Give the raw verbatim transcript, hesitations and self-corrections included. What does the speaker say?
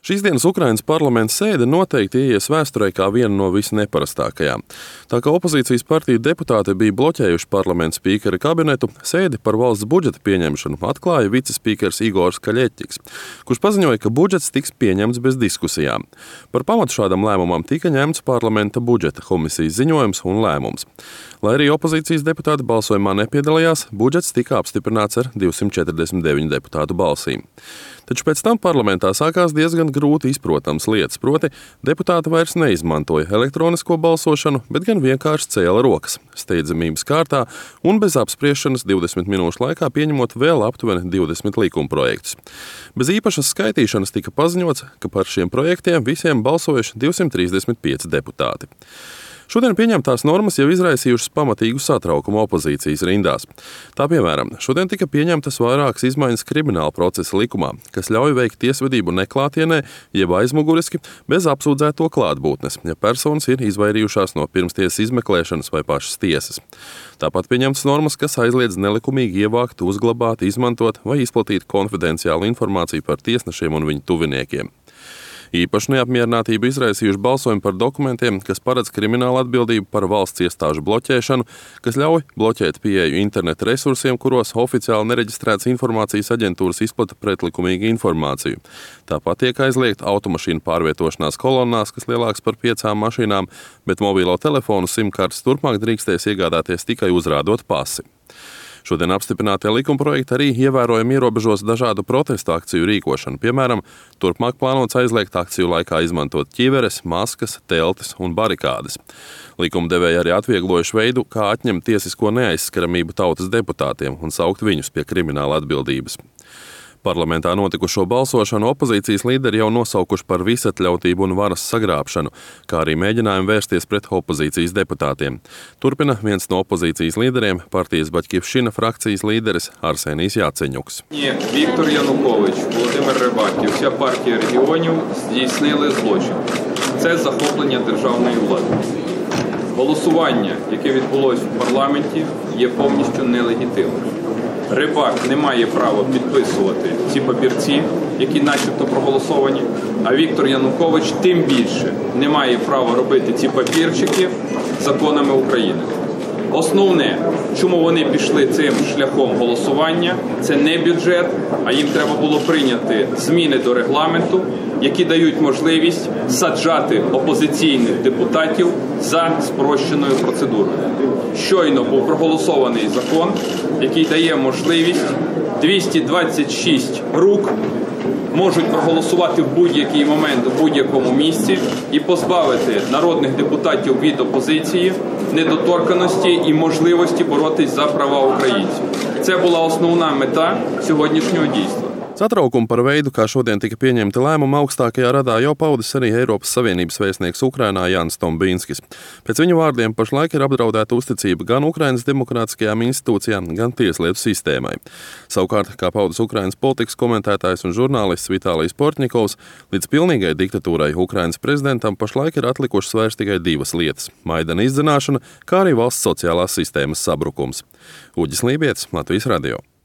Šīs dienas Ukrainas parlamenta sēde noteikti ieies vēsturē kā viena no visneparastākajām. Tā kā opozīcijas partiju deputāti bija bloķējuši parlamenta spīkera kabinetu, sēdi par valsts budžeta pieņemšanu atklāja vicespīkers Igors Kaļeķis, kurš paziņoja, ka budžets tiks pieņemts bez diskusijām. Par pamatu šādam lēmumam tika ņemts parlamenta budžeta komisijas ziņojums un lēmums. Lai arī opozīcijas deputāti balsojumā nepiedalījās, budžets tika apstiprināts ar divsimt četrdesmit deviņu deputātu balsīm. Taču pēc tam parlamentā sākās diezgan grūti izprotams lietas, proti deputāti vairs neizmantoja elektronisko balsošanu, bet gan vienkārši cēla rokas, steidzamības kārtā un bez apspriešanas divdesmit minūšu laikā pieņemot vēl aptuveni divdesmit likumprojektus. Bez īpašas skaitīšanas tika paziņots, ka par šiem projektiem visiem balsojuši divsimt trīsdesmit pieci deputāti. Šodien pieņemtās normas jau izraisījušas pamatīgu satraukumu opozīcijas rindās. Tā piemēram, šodien tika pieņemtas vairākas izmaiņas krimināla procesa likumā, kas ļauj veikt tiesvedību neklātienē, jeb aizmuguriski, bez apsūdzēto klātbūtnes, ja personas ir izvairījušās no pirmstiesas izmeklēšanas vai pašas tiesas. Tāpat pieņemtas normas, kas aizliedz nelikumīgi ievākt, uzglabāt, izmantot vai izplatīt konfidenciālu informāciju par tiesnešiem un viņu tuviniekiem. Īpaši neapmierinātību izraisījuši balsojumi par dokumentiem, kas paredz kriminālu atbildību par valsts iestāžu bloķēšanu, kas ļauj bloķēt pieeju interneta resursiem, kuros oficiāli nereģistrētas informācijas aģentūras izplata pretlikumīgu informāciju. Tāpat tiek aizliegta automašīnu pārvietošanās kolonnās, kas lielāks par piecām mašīnām, bet mobilo telefonu simkartes turpmāk drīkstēs iegādāties tikai uzrādot pasi. Šodien apstiprinātie likumprojekti arī ievērojami ierobežos dažādu protestu akciju rīkošanu. Piemēram, turpmāk plānots aizliegt akciju laikā izmantot ķiveres, maskas, teltis un barikādes. Likumdevēji arī atvieglojuši veidu, kā atņemt tiesisko neaizskaramību tautas deputātiem un saukt viņus pie krimināla atbildības. Parlamentā notikušo balsošanu opozīcijas līderi jau nosaukuši par visatļautību un varas sagrābšanu, kā arī mēģinājumu vērsties pret opozīcijas deputātiem. Turpina viens no opozīcijas līderiem, partijas Батьківщина frakcijas līderis Арсеній Яценюк. Віктор Янукович, Володимир Рибак і вся партія регіонів здійснили злочин. Це захоплення державної влади. Голосування, яке відбулось в парламенті, є повністю нелегітимним. Рибак не має права підписувати ці папірці, які начебто проголосовані, а Віктор Янукович тим більше не має права робити ці папірчики законами України. Основне, чому вони пішли цим шляхом голосування, це не бюджет, а їм треба було прийняти зміни до регламенту, які дають можливість саджати опозиційних депутатів за спрощеною процедурою. Щойно був проголосований закон, який дає можливість двісті двадцять шість рук можуть проголосувати в будь-який момент у будь-якому місці і позбавити народних депутатів від опозиції, недоторканності і можливості боротись за права українців. Це була основна мета сьогоднішнього дійства. Satraukumu par veidu, kā šodien tika pieņemti lēmumi augstākajā radā, jau paudis arī Eiropas Savienības vēstnieks Ukrainā Jānis Tombinskis. Pēc viņa vārdiem pašlaik ir apdraudēta uzticība gan Ukrainas demokrātiskajām institūcijām, gan tieslietu sistēmai. Savukārt, kā paudis Ukrainas politikas komentētājs un žurnālists Vitālijs Portņikovs, līdz pilnīgai diktatūrai Ukrainas prezidentam pašlaik ir atlikušas vairs tikai divas lietas – Maidana izdzināšana, kā arī valsts sociālās sistēmas sabrukums. Uģis Lībietis, Latvijas radio.